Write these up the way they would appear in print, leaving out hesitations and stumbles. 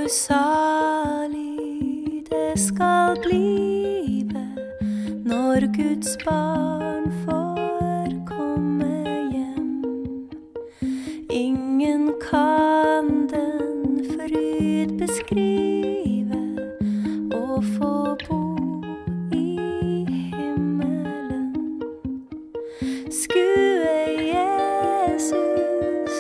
hvor salig det skal blive når Guds barn får komme hjem. Ingen kan den fryd beskrive og få bo i himmelen. Skue Jesus,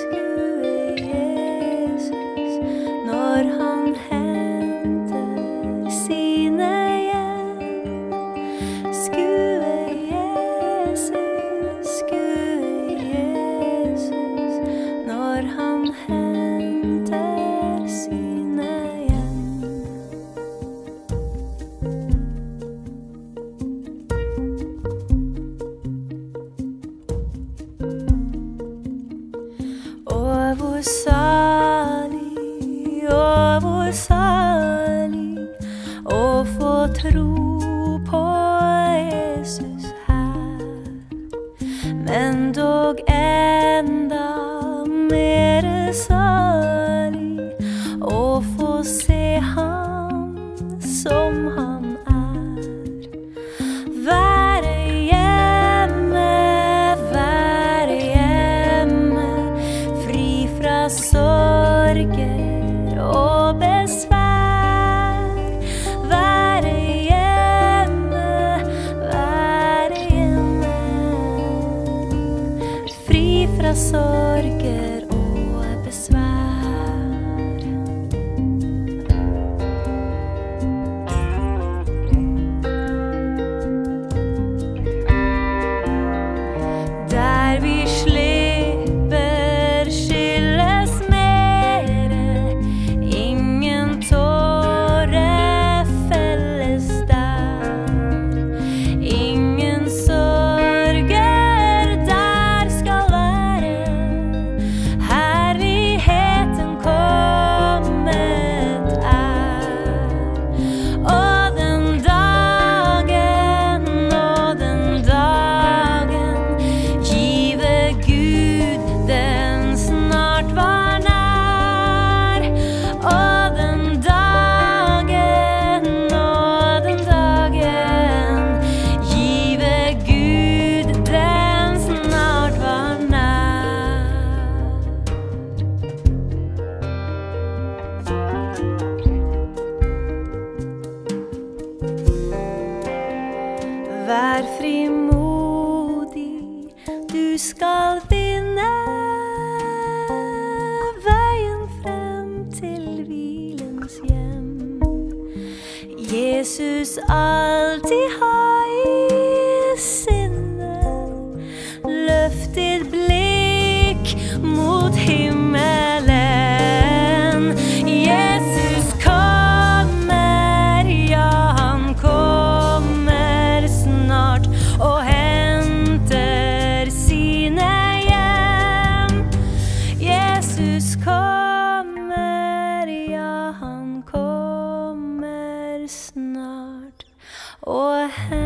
når han henter sine hjem. Skue Jesus, når han henter sine hjem. Og hvor salig å få tro på Jesus her, men dog enda mer salig å få se ham som han er. Være hjemme, fri fra sorger og besvær. Være hjemme, fri fra sorger og besvær. Der vi slipper skyldes mere, ingen tåre felles der. Ingen sorger der skal være, herligheten kommet er. Og den dagen, give Gud den snart var nær. Og den dagen, give Gud den snart var nær. Vær frimodig, du skal vinne veien frem til hvilens hjem. Jesus alltid ha i sinne, løft ditt blikk mot himmelen. Jesus kommer, ja, han kommer snart og henter sine hjem. Jesus kommer, ja, han kommer snart og henter